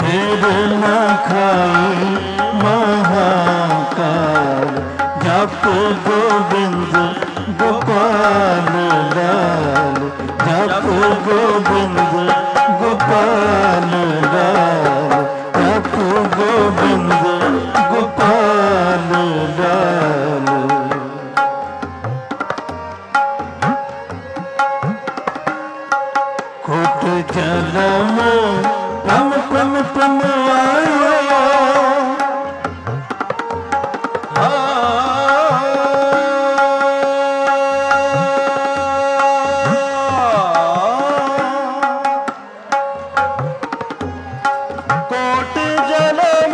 फिर न खाई महाकाल। जप गोविंद गोपाल लाल, जप गोविंद गोपाल लाल, जप गोविंद गोपाल लाल। कोट जन्म प्रम प्रम प्रम आयो, कोट जन्म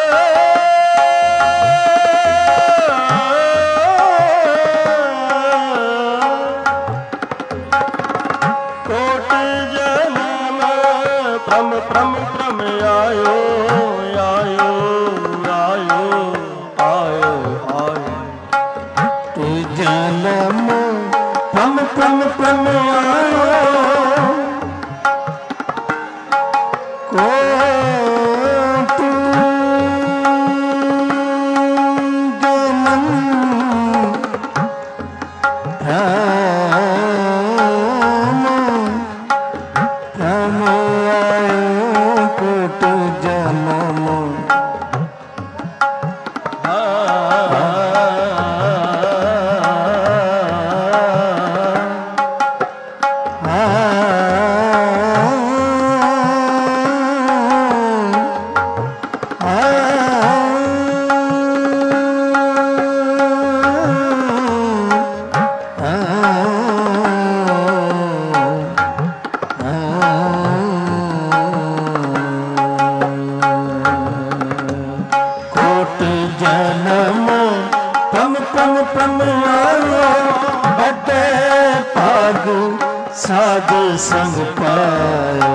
कोट जन्म प्रम प्रम प्रम आयो आयो आयो आयो आयो। तू जन्म प्रम प्रम प्रम आयो, कोट जन्म प्रम आयो, कोट जन्म जन्म प्रम प्रम प्रम आयो, बड़े भाग साध संग पायो।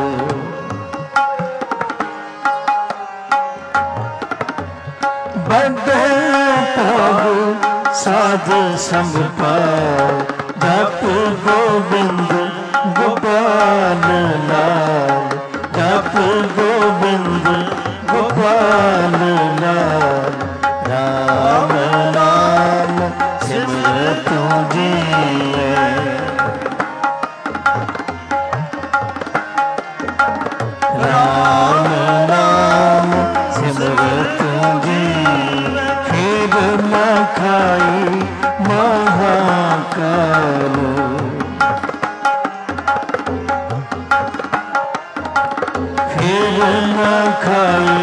बड़े भाग साध संग पायो, जप गोविंद गोपाल लाल, जप गोविंद गोपाल लाल। राम नाम सिमरत जिए, राम नाम सिमरत जिए। फिर न खाई महाकाल, फिर न खाई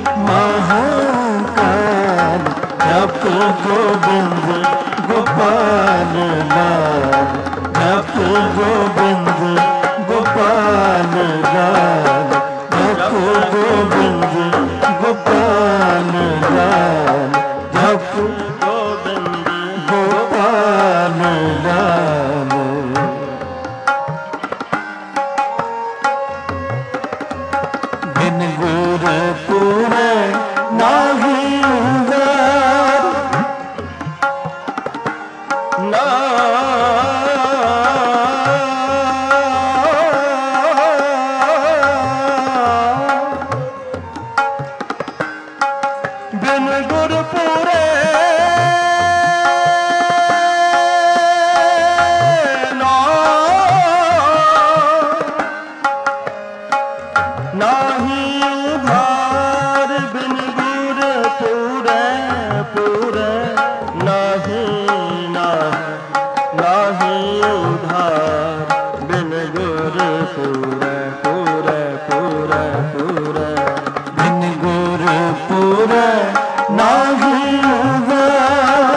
महाकाल। जप गोविंद गोपाल लाल, जप गोविंद गोपाल लाल, जप गोविंद गोपाल लाल, जप गोविंद गोपाल लाल। बिन गुर पूरे नाही उदार, ना बिन गुर पूरे नाही उधार, बिन गुर पूरे पूरे नाही नाही उधार, बिन गुर पूरे पूरे पूरे पूरे, बिन गुर पूरे नाही उधार।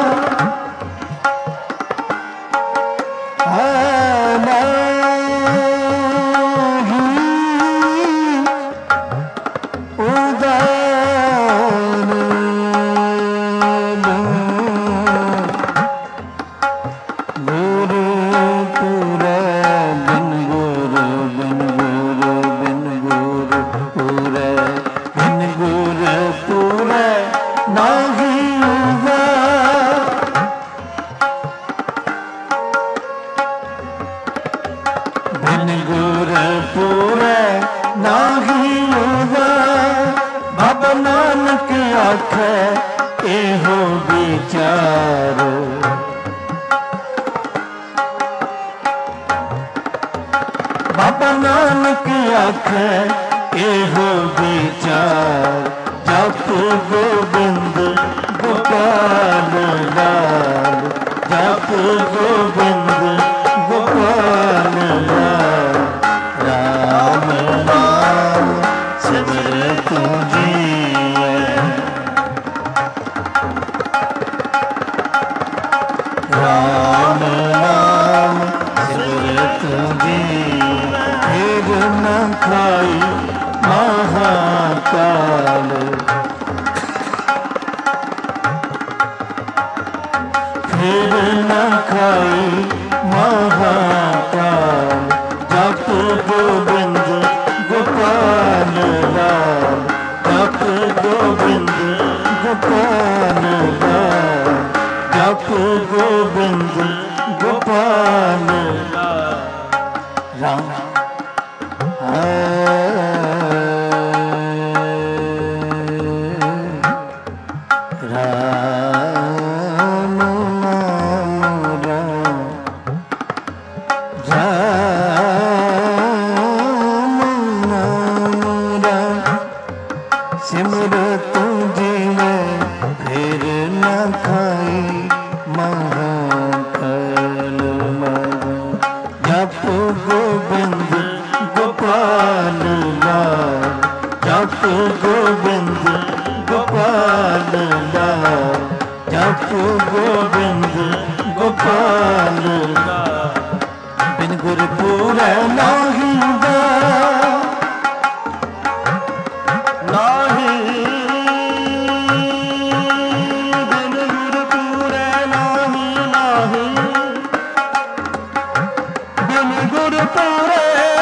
बिन गुर पूरे नाही उदार। आखे एहो विचारो। बाबा नानक आखे एहो विचार, जप गोबिंद गोपाल लाल, जप गोबिंद गोपाल लाल। राम नाम सिमरत जिए, राम नाम सिमरत जिए। फिर न खाई महाकाल, फिर न खाई महाकाल। जप गोबिंद गोपाल लाल, जप गोबिंद गोपाल लाल, जप गोबिंद गोपाल लाल। राम राम नाम राम, राम नाम राम। सिमरत जीवे फिर न खाई महाकाल मगन। जप गोबिंद गोपाल लाल, जप गोबिंद गोपाल लाल, जप गोबिंद गोपाल लाल। बिन गुर पूरै नाही गा, नाही बिन गुर पूरै नाही, नाही बिन गुर पूरै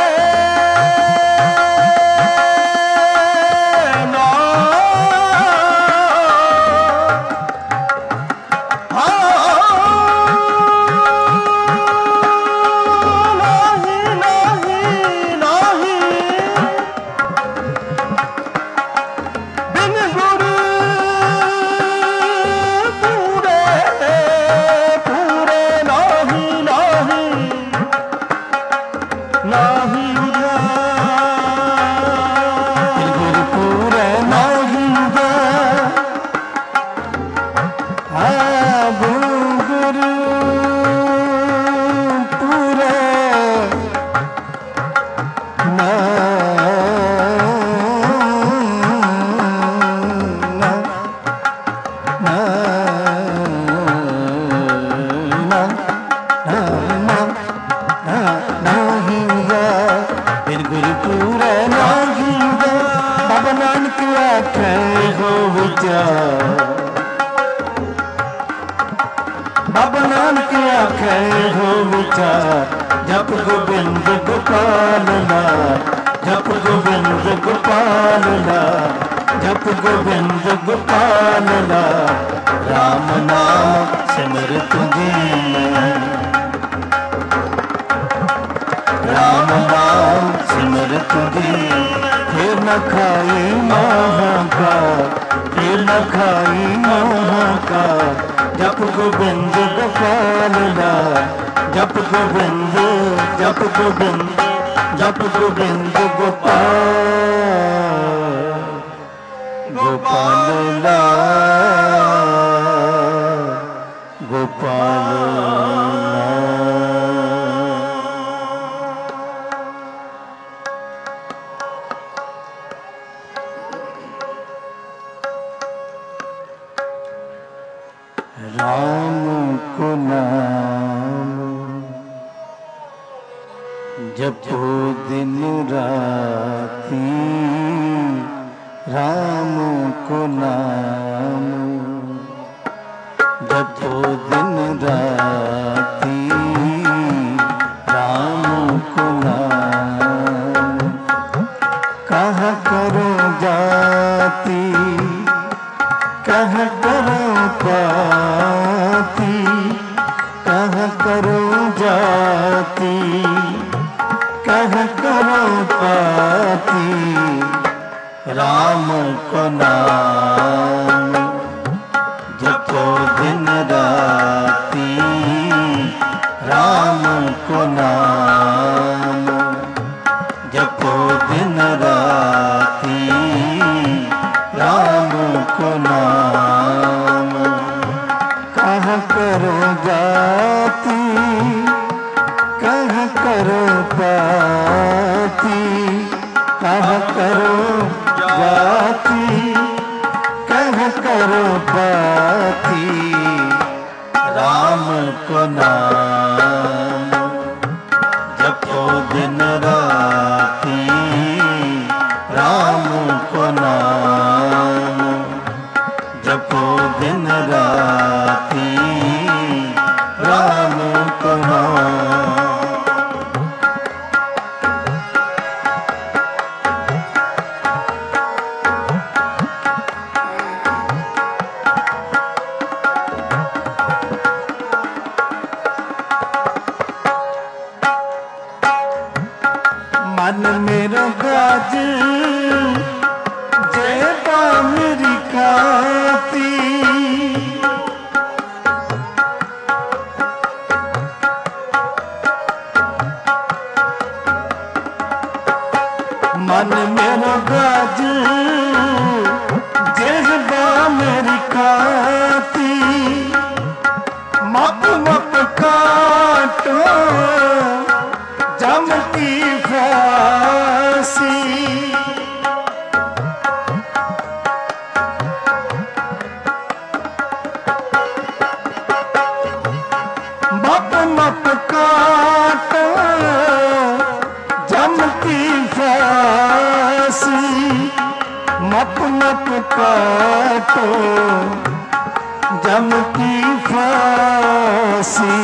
बाबा नानक आखे हो विचार। जप गोबिंद गोपाल लाल, जप गोबिंद गोपाल लाल, जप गोबिंद गोपाल लाल। राम नाम सिमरत जिए, राम नाम सिमरत जिए। फिर न खाई महाकाल, फिर न खाई महाकाल। जप गोबिंद गोपाल लाल, जप गोबिंद, जप गोबिंद, जप गोबिंद गोपाल गोपाल लाल, गोपाल राम को नाम जपो दिन राती, राम को नाम जपो दिन राती, राम को नाम। कहाँ करो जाती, कहाँ करो पाती, कहाँ करो जाती, कहाँ करो पाती। राम को नाम जपो दिन राती राम को नाम। कहाँ करो जाती कहाँ करो पाती, कहाँ करो जाती कहाँ करो पाती, राम को नाम जपो दिन राती राम को नाम। जपो दिन राती राम को नाम। मन मेरो गाज जेबा मेरी खाती, मन मेरो गाज जेबा मेरी खाती, मप मप काटो जम की फांसी। मप मप काटो जम की फांसी, मप मप काटो जम की फांसी।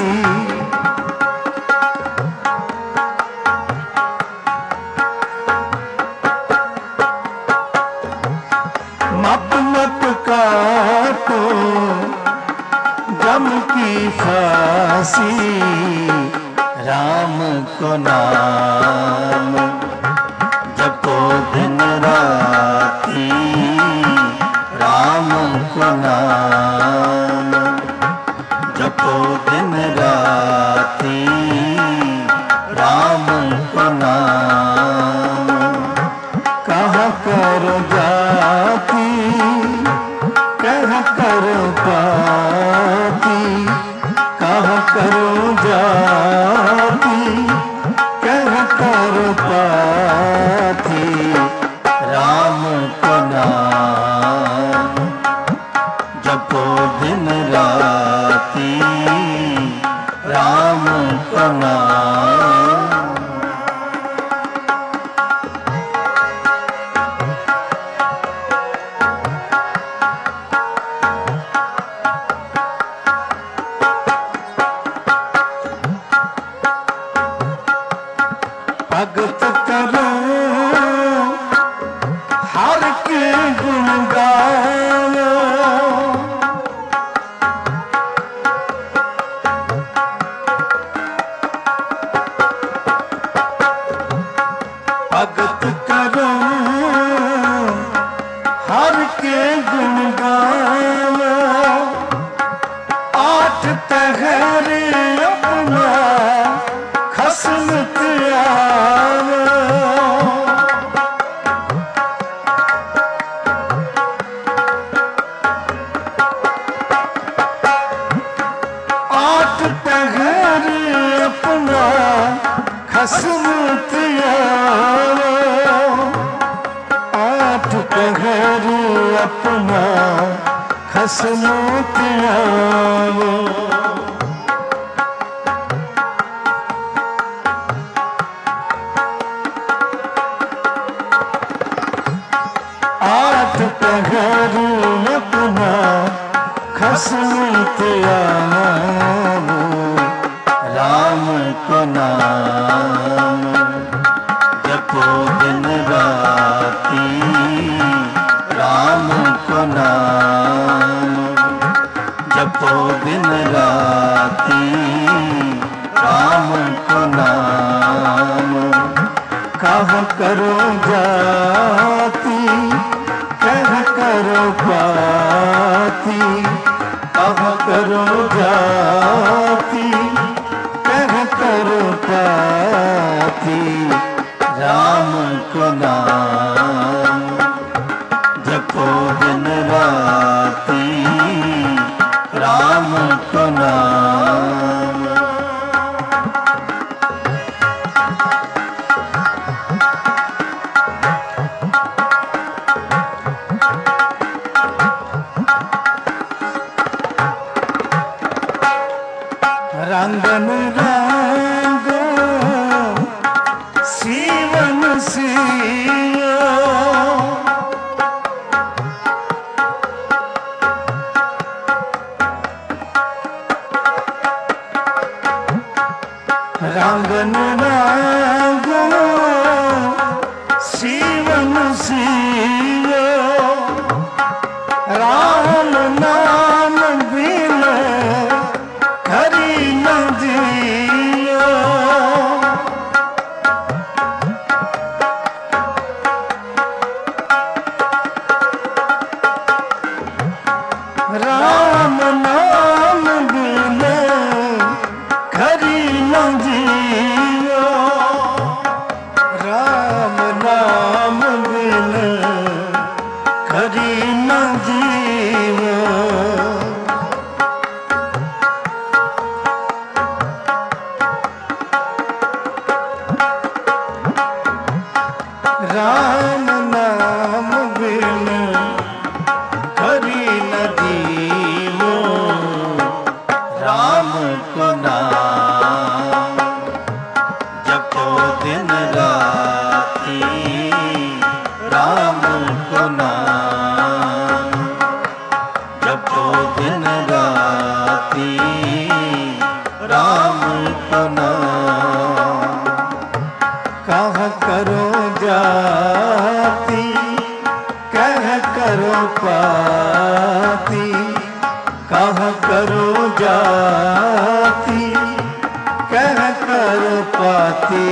मप मप काटो जम की फांसी, राम को नाम जपो दिन राती राम को नाम। जपो दिन राती राम को नाम। कहाँ करो जाती कहाँ करो पाती, कहाँ करो जाती कहाँ करो पाती, राम को नाम जपो दिन राती राम को नाम। भगत करो हर के गुण गाओ, भगत करो हर के गुण गाओ। आठ पहरे अपना खसमत आओ, आठ पहरे अपना खसमत आओ। आठ पहरे अपना खसमत आओ। आठ पहर अपना खसमत आओ, राम को नाम जपो दिन राती राम को नाम। जपो दिन राती राम को नाम। कहाँ करो जाती कहाँ करो पाती, कहाँ करो जाती कहाँ करो पाती, राम को नाम जपो दिन राती राम को नाम। रंगन रंगो सीवन सियो रंगन रंगो सीवन सियो राम नाम बिन हरि न जियो। राम नाम बिन हरि न जियो। राम नाम बिन हरि न जियो। राम नाम बिन हरि न जीवो। राम को नाम जपो दिन राती राम को नाम जपो दिन राती राम को नाम। कह करो जाती कह करो पाती कह करो जाती कह करो पाती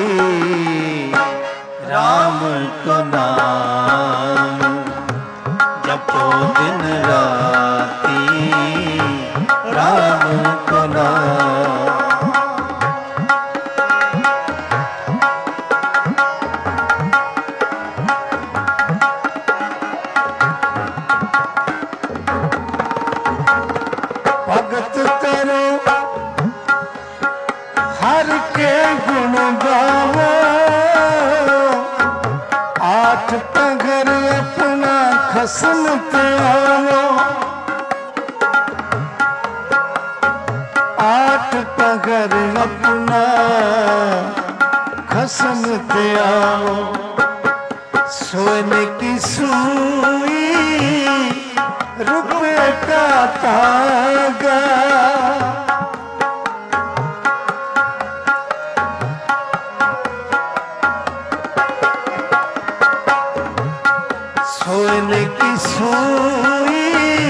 राम को नाम जपो दिन राती राम को नाम। भगत करो हर के गुण गावो। आठ पगर अपना खसम त्यागो। आठ पगर अपना खसम त्यागो। सोने की सुई रुपए का तागा। सोने की सुई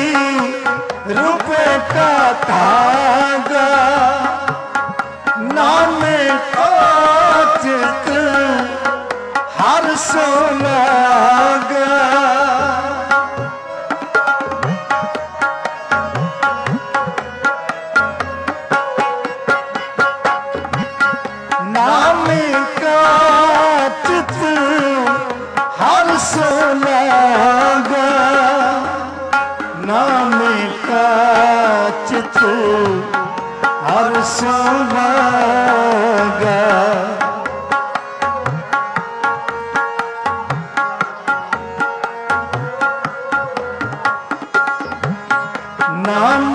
रुपए का तागा। नाम काचित हर सोनागा। नाम काचित हर सोनागा। नाम काचित हर सोनागा। नाम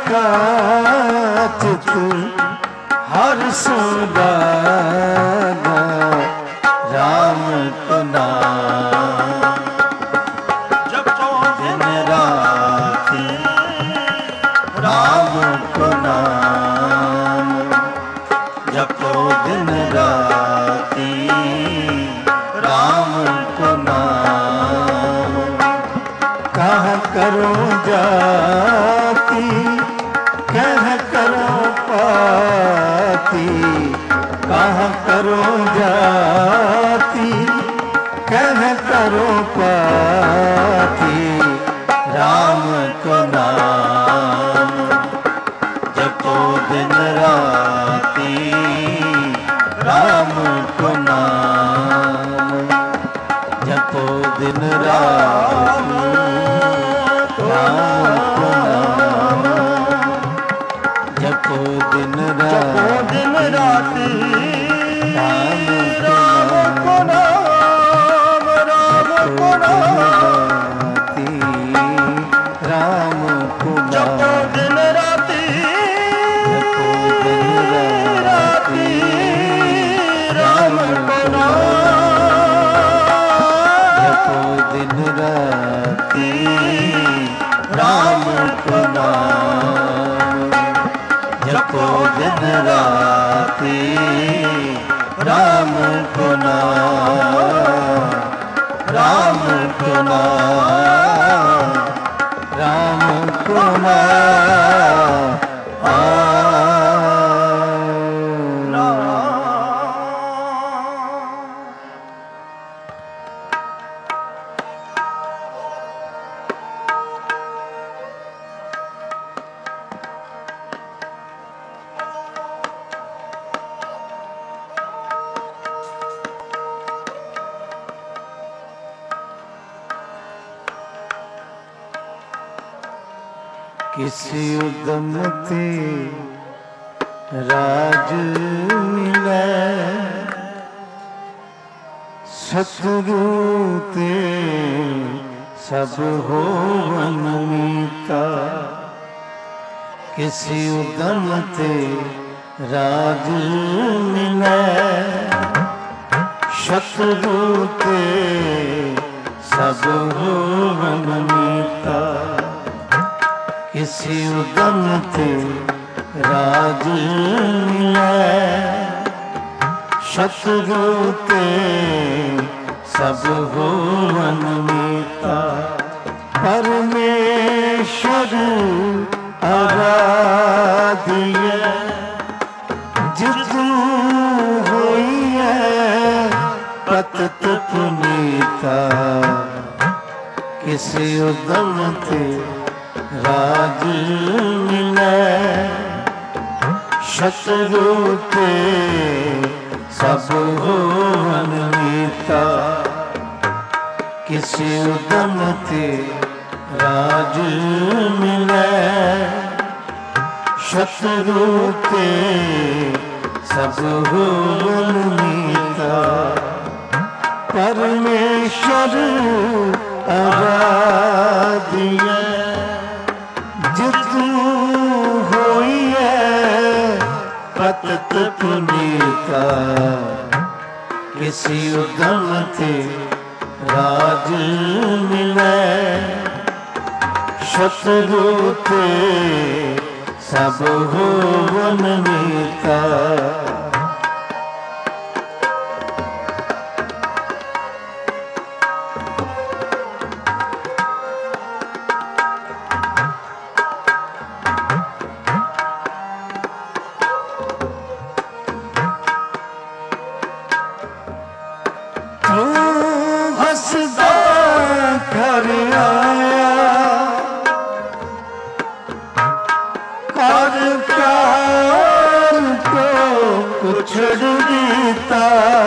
काचित हर सोनागा। राम को नाम जपो दिन राती राम को नाम जपो दिन राती राम को नाम। कह करो जाती कह करो पाती कह करो जाती कह करो पाती राम को नाम जपो दिन राती राम को नाम। दिन रात राम को नाम जपो दिन राति राम को नाम राम को नाम राम को जपो दिन राति जपो दिन राति राम को नाम जपो दिन राति राम को नाम जपो दिन राति राम को नाम राम को नाम राम को किसी उद्यम ते राज मिलै सतगुरु ते सब होवन मीता किसी उद्यम ते राज मिलै सतगुरु ते सब होवन मीता किसी उद्यम ते राज मिलै सतगुरु ते सब होवन मीता परमेश्वर आराध्य जितु होइए पतित पुनीता किसी उद्यम ते राज मिलै सतगुरु ते सब होवन मीता किसी उद्यम ते राज मिलै सतगुरु ते सब होवन मीता परमेश्वर आराध्य जितु होइए पतित पुनीता किसी उद्यम ते राज मिलै सतगुरु ते सब होवन मीता हसदा घर आया कर प्यार को उछड़ देता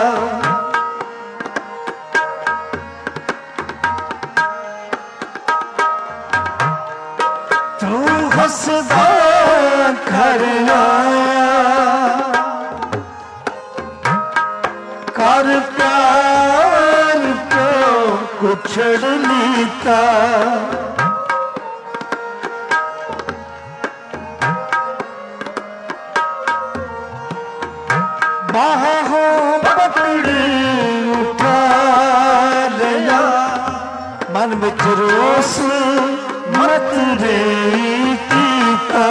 तू हसदा घर आया कर प्यार को उछड़ लेता बाहों पकड़ उठा लिया मन विच रोस मत रे कीता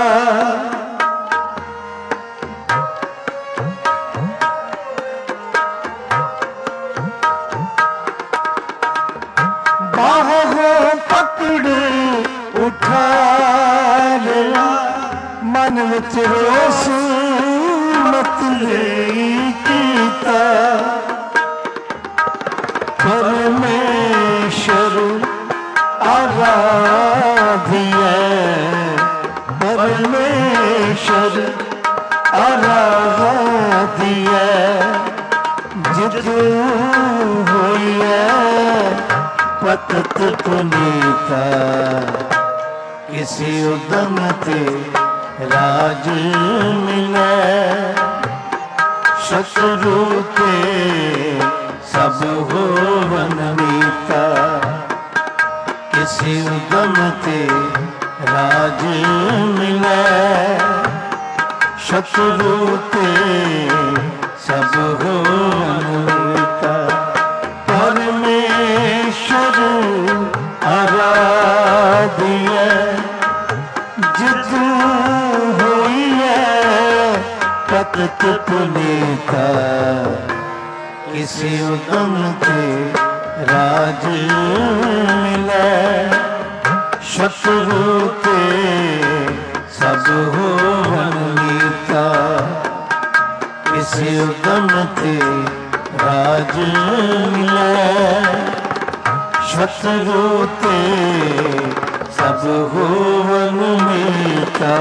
बाहों पकड़ उठा लिया मन विच रोस मत ले कीता परमेश्वर आराध्य परमेश्वर आराध्य जितु होइए पतत पुनीता किसी उदम ते राज मिले शत्रु के सब होवन मीता किसी उदम ते राज मिले शत्रु के सब होवन मीता परमेश्वर आराध्य जितू हुई है पतत पुनीता किसी उदम ते राज मिले शत्रु के सब होवन मीता किसी उदम ते राज मिले शत्रु के सब होवन मीता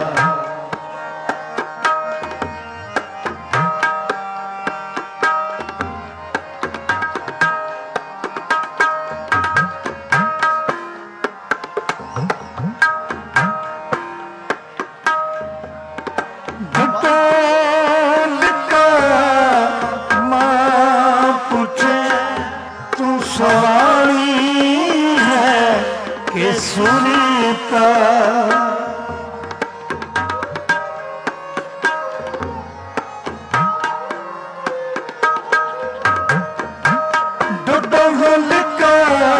सुनीता डुडल का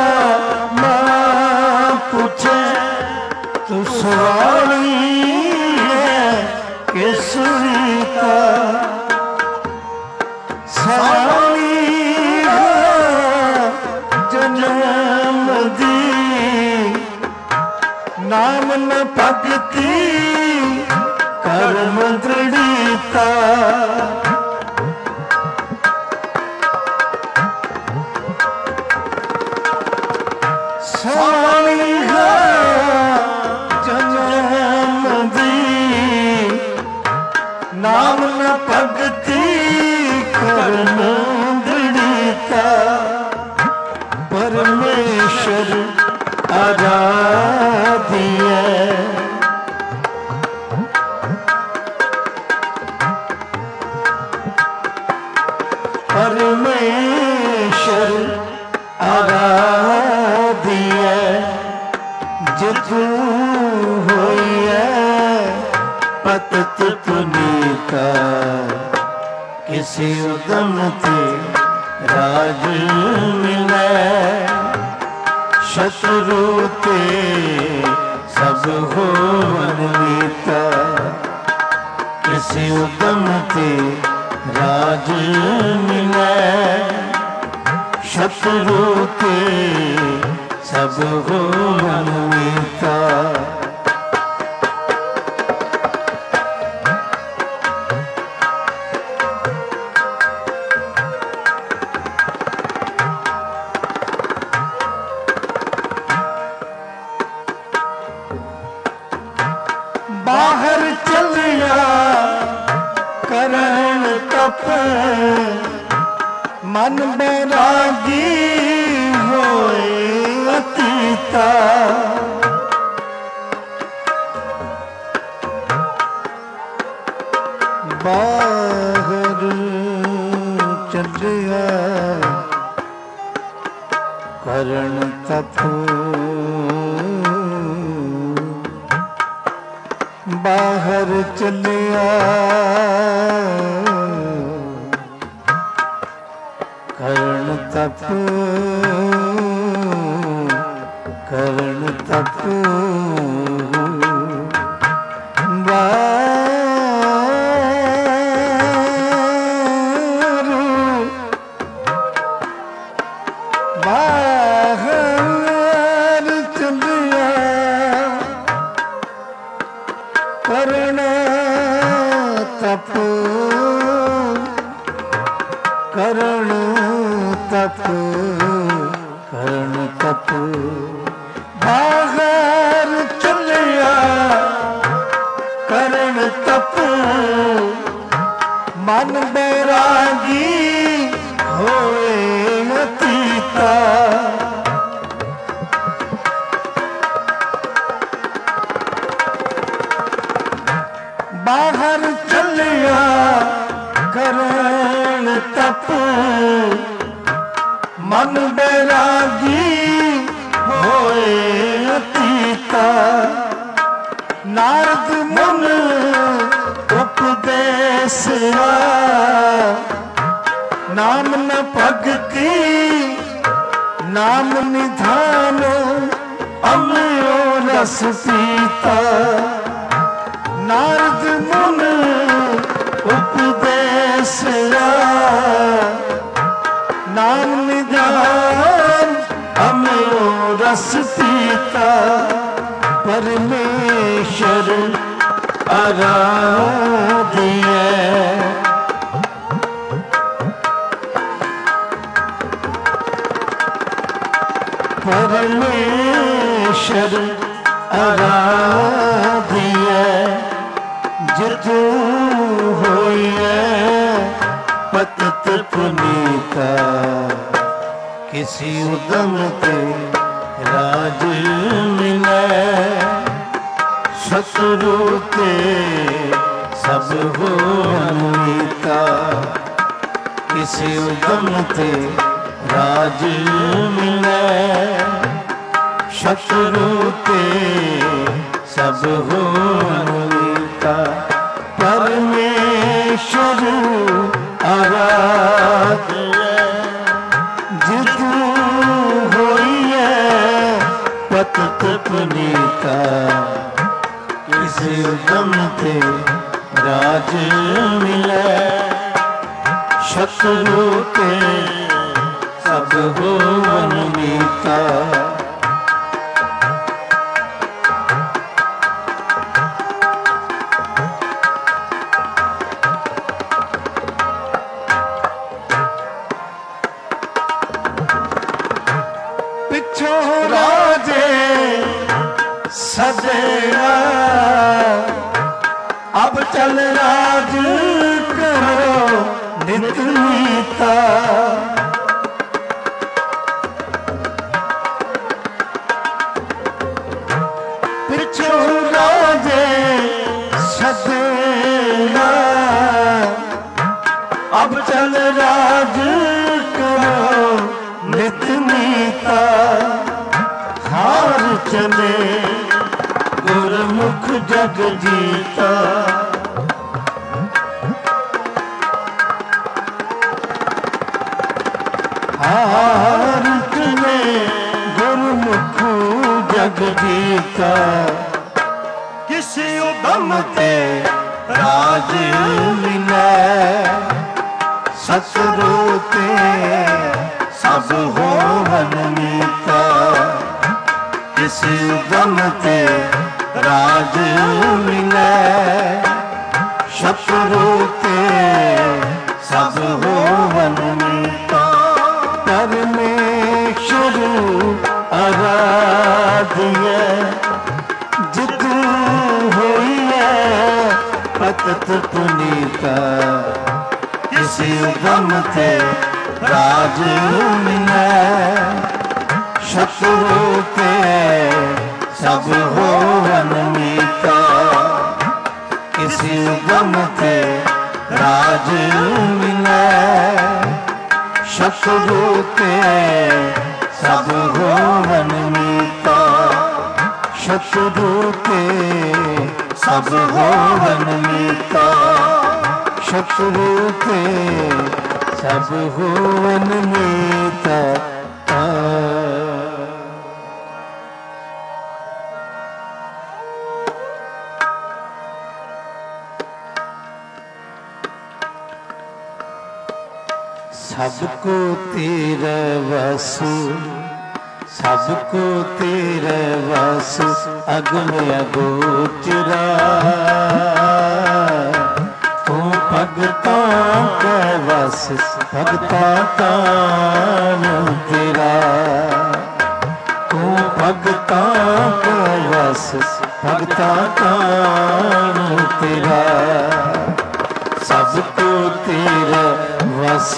मां पूछे तू सवाली है कि सुनीता सवाली जन्म दी नाम न भगती कर्म दृढ़ता स्वामी जन्म दी नाम न भगती कर्म दृढ़ता परमेश्वर आराध्य परमेश्वर आराध्य जितू हुई है पतत पुनीता किसी उदम ते राज मिले शत्रु ते सब होवन मीता किसी उदम ते राज मिले शत्रु ते सब होवन मीता बाहर चलिया करण तप मन बैरागी होए अतीता बाहर चलिया करण तप बाहर चलिया करण तप करण तप बाहर चलिया करण तप करण तप करण तप बाहर चलिया करण तप मन बैरागी होए अतीता ਬੈਰਾਗੀ ਹੋਏ ਅਤੀਤਾ। ਨਾਰਦ ਮੁਨ ਉਪਦੇਸਿਆ, ਨਾਮ ਨ ਭਗਤੀ ਨਾਮ ਨਿਧਾਨ, ਅੰਮ੍ਰਿਓ ਰਸ ਪੀਤਾ। ਨਾਰਦ ਮੁਨ ਉਪਦੇਸਿਆ, ਨਾਮ ਨਿਧਾਨ, ਅੰਮ੍ਰਿਓ ਰਸ ਪੀਤਾ। ਪਰਮੇਸ਼ਰ ਆਰਾਧਿਐ, ਪਰਮੇਸ਼ਰ ਆਰਾਧਿਐ। ਜਿਤੁ ਹੋਈਐ ਪਤਿਤ ਪੁਨੀਤਾ, ਕਿਸੀ ਉਦਮ ਤੇ ਰਾਜ ਮਿਲੈ। ਸਤਿਗੁਰੂ ਤੇ ਸਭ ਹੋਵਨ ਮੀਤਾ, ਕਿਸੀ ਉਦਮ ਤੇ ਰਾਜ ਮਿਲੈ। ਸਤਿਗੁਰੂ ਤੇ ਸਭ ਹੋਵਨ ਮੀਤਾ। ਪਰਮੇਸ਼ਰ ਆਰਾਧਿਐ, ਜਿਤੁ ਹੋਈਐ ਪਤਿਤ ਪੁਨੀਤਾ, ਕਿਸੇ ਉਦਮ ਤੇ ਰਾਜ ਮਿਲੈ। ਸਤਿਗੁਰੂ ਤੇ ਸਭ ਹੋਵਨ ਮੀਤਾ। ਪਿੱਛੋਂ ਰਾਜੇ ਸਜਿਆ, ਅਬ ਚਲ ਰਾਜ ਕਰੋ ਨਿਤ ਨੀਤਾ। ਪਿੱਛੋਂ ਰਾਜੇ ਸਜਿਆ, ਅਬ ਚਲ ਰਾਜ ਕਰੋ ਨਿਤ ਨੀਤਾ। ਹਾਰ ਚਲੇ ਗੁਰਮੁਖ ਜਗ ਜੀਤਾ, ਹਾਰ ਚਲੇ ਗੁਰਮੁਖ ਜਗ ਜੀਤਾ। ਕਿਸੇ ਉਦਮ ਤੇ ਰਾਜ ਮਿਲੈ। ਸਤਿਗੁਰੂ ਤੇ ਸਭ ਹੋਵਨ ਮੀਤਾ, ਕਿਸੇ ਉਦਮ ਤੇ ਰਾਜ ਮਿਲੈ। ਸਤਿਗੁਰੂ ਤੇ ਸਭ ਹੋਵਨ ਮੀਤਾ। ਪਰਮੇਸ਼ਰ ਆਰਾਧਿਐ, ਜਿਤੁ ਹੋਈਐ ਪਤਿਤ ਪੁਨੀਤਾ, ਕਿਸੇ ਉਦਮ ਤੇ ਰਾਜ ਮਿਲੈ। ਸਤਿਗੁਰੂ ਤੇ ਸਭ ਹੋਵਨ ਮੀਤਾ, ਕਿਸੇ ਉਦਮ ਤੇ ਰਾਜ ਮਿਲੈ। ਸਤਿਗੁਰੂ ਤੇ ਸਭ ਹੋਵਨ ਮੀਤਾ, ਸਤਿਗੁਰੂ ਤੇ ਸਭ ਹੋਵਨ ਮੀਤਾ। ਸਤਿਗੁਰੂ ਤੇ ਸਭ ਹੋਵਨ ਮੀਤਾ। ਸਭ ਕੋ ਤੇਰਾ ਵਸੁ, ਸਭ ਕੋ ਤੇਰਾ ਵਸੁ, ਅਗਮ ਅਗੋਚਰਾ। ਤੂੰ ਭਗਤਾਂ ਕੈ ਵਸ, ਭਗਤਾਂ ਤਾਨ ਤੇਰਾ। ਤੂੰ ਭਗਤਾਂ ਕੈ ਵਸ, ਭਗਤਾਂ ਤਾਨ ਤੇਰਾ। ਸਭ ਕੋ ਤੇਰਾ ਵਸ,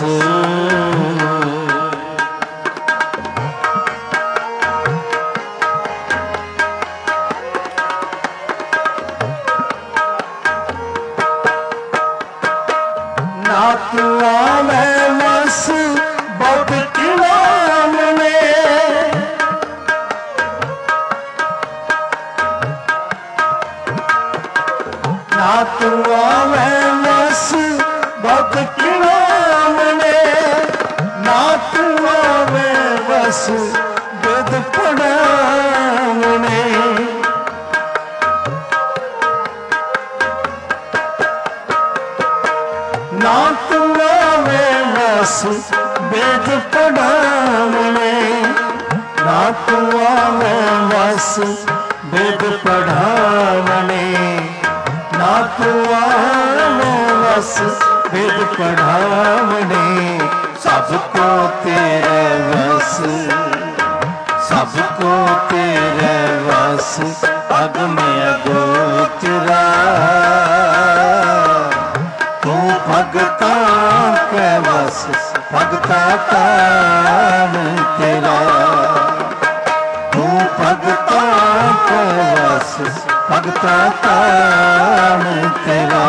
ਨਾ ਤੂੰ ਆਵੇਂ ਵਸ, ਬਹੁਤ ਕਿਨਾਮ ਨੇ वेद पढ़ावने। ना तुम आवे बस वेद पढ़ावने। ना तुम आवे बस वेद पढ़ावने। ना तुम आवे बस वेद पढ़ावने। सबको तेरे बस, सबको तेरे बस, अगम अगोचरा। तू भगता के बस, भगता कान तेरा। तू भगता के बस, भगता कान तेरा।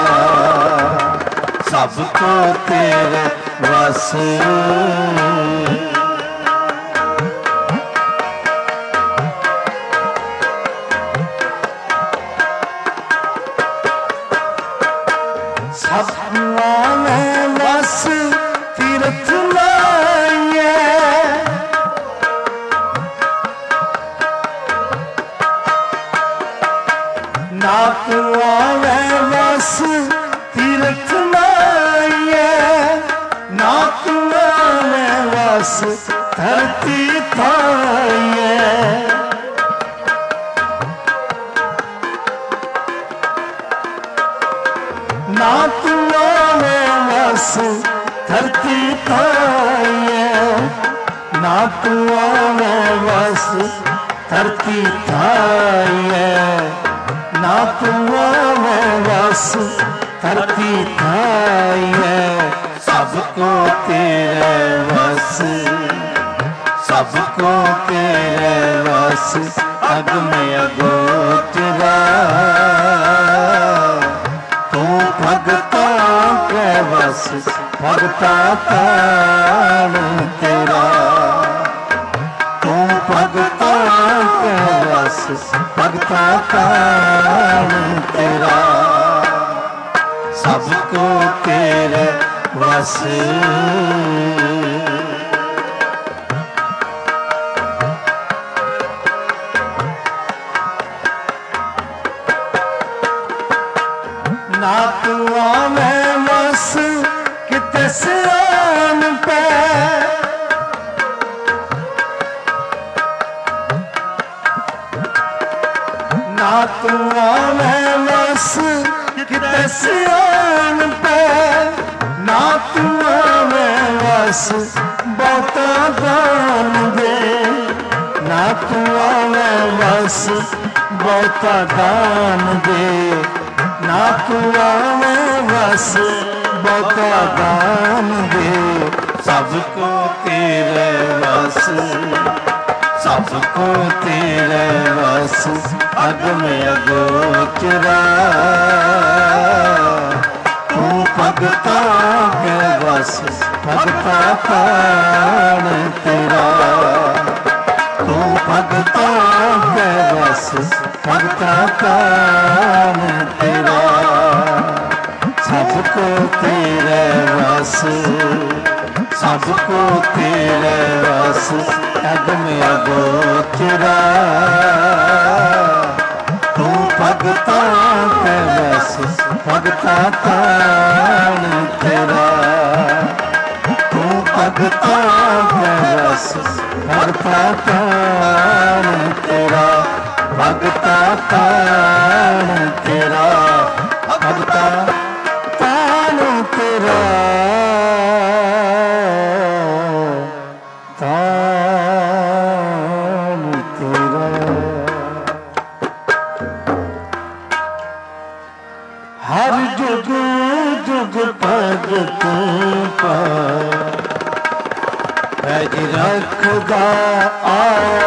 सबको तेरे बस। सपना में बस तीर्थ लाइए। ना तू आवे बस तीर्थ लाइए। ना तू आवे बस धरती थाइए। ना तू आवे बस धरती थाइए। ना तू आवे बस धरती थाइए। ना तू आवे बस धरती थाइए। सबको तेरे बस, सबको तेरे बस, अगम अगोचरा। तू भगता के बस, भगता कान तेरा। तू भगता के बस, भगता कान तेरा। सबको तेरे बस। ना तू आवे बस किते सिरान पे। ना तू आवे बस किते सिरान पे। ना तू आवे बस बहुता दान दे। ना तू आवे बस बहुता दान दे। ना तू आवे बस बहुता दान दे। सबको तेरे बस, सबको तेरे बस, अगम अगोचरा। तू भगता के बस, भगता कान तेरा। तू भगता के बस, भगता कान तेरा। सबको तेरे बस, सबको तेरे बस, अगम अगोचरा। तू भगता के बस, भगता कान तेरा। तू भगता के बस, भगता कान तेरा। भगता कान तेरा, भगता कान तेरा। कान तेरा। हर जुग जुग भगत पैज रखदा आया।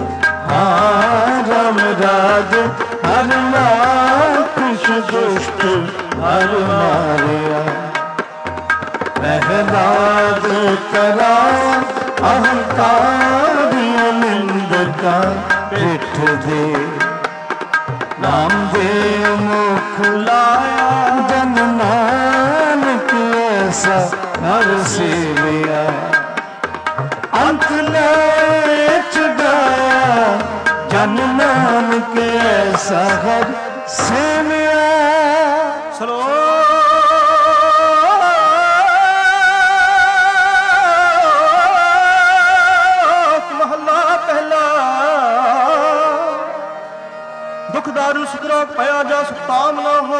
राम राज हर कुछ दुष्ट हर मारिया। प्रहलाद करा अहंकारी निंदका पिठ दे। नाम दे मुख लाया जन नानक ऐसा हर से लिया। अंत ले सागर सेविया। श्लोक महला पहला। दुख दारू सुधरा पया जा सुताम न हो।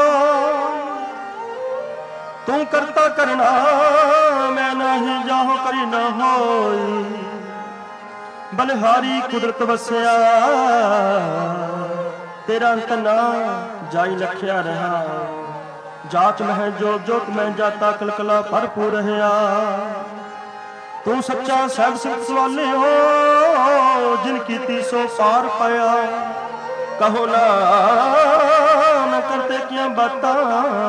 तू करता करना मैं नहीं जाहो करी न होई। बलिहारी कुदरत वसिया तेरा अंत ना जाई लखिया रहा। जाच मह जोत जोत में जाता कलकला भरपूर रहा। तू सच्चा सैब सिख सवाले हो जिन कीती सो पार पाया। कहो ना न करते क्या बातां,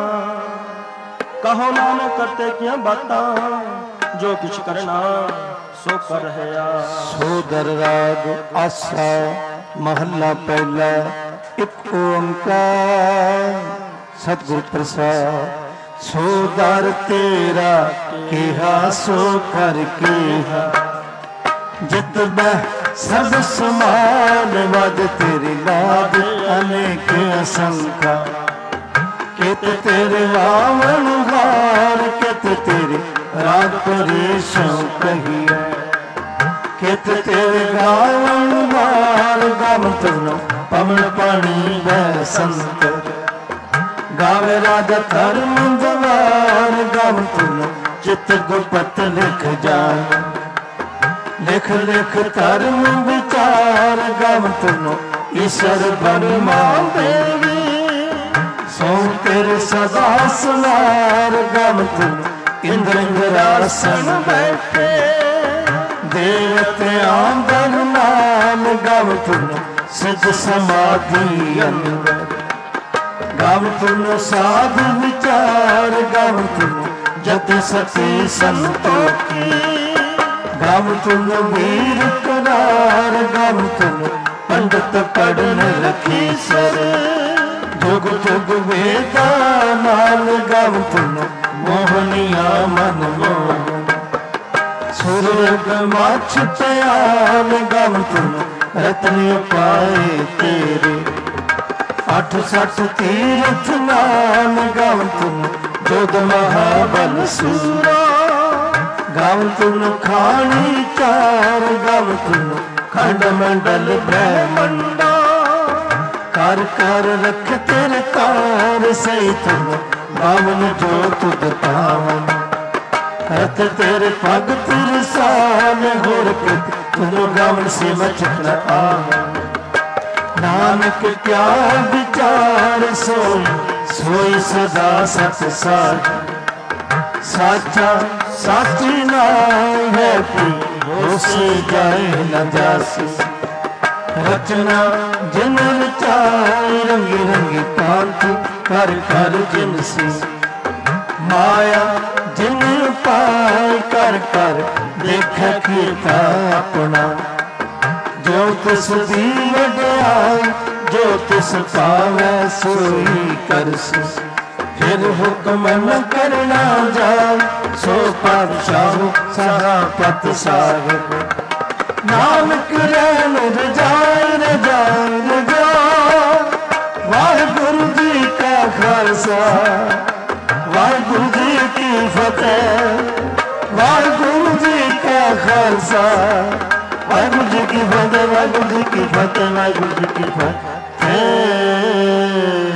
कहो ना न करते क्या बातां, जो कुछ करना सो कर रहा। सोदर राग आसा महला पहला। एक ओंकार सतगुर प्रसाद। सोदर तेरा केहा सो कर केहा। जित बह सब समान वद तेरी लाद अनेक असंख्या। कित तेरे वावन हार कित तेरे राग परेशों कहिए। कित तेरे गावन हार गम तुनो पवन पानी वह संत। गावे राजा धर्म जवार गम तुनो चित गुपत लिख जान। लिख लिख धर्म विचार गम तुनो ईश्वर ब्रह्मा देवी। सो तेरे सदा सुनार गम तुम इंद्र इंद्रासन बैठे। देवते आंदर नाम गम तुम सिद्ध समाधि अंदर। गम तुम साधु विचार गम तुम जत सती संतोखी। गम तुम वीर करार गम तुम पंडित पढ़न रखी सर। जुग जुग वेदा नाल गम तुम मोहनिया मन मोहन। सुरग माछ तयाल गम तुम रत्न पाए तेरे। 68 तीर्थ नाम गम तुम जोध महाबल सूरा। गम तुम खानी चार गम तुम खंड मंडल ब्रह्मंडा। कर कर रख तेरे कार सही तुम बावन जो तुद पावन। हथ तेरे पग तेरे साल होर कृत तुम गावन से मचक न आवन। नानक क्या विचार सोई सोई सदा सत साच। साचा साची नाय है पी हो से जाए न जासी। रचना जिन रचाई रंगी रंगी कांति कर कर जिनसी। माया जिन पाई कर कर देख कीता अपना। जो तिस दी वड्याई जो तिस पावै सोई करसी। फिर हुक्म न करना जाए सो पातशाह सहापत साहिब। नानक रैन रजाए रजाए रजाए। वाहिगुरु जी का खालसा वाहिगुरु जी की फतेह। वाहिगुरु जी का खालसा वाहिगुरु जी की फतेह। वाहिगुरु जी की फतेह। वाहिगुरु जी की फतेह।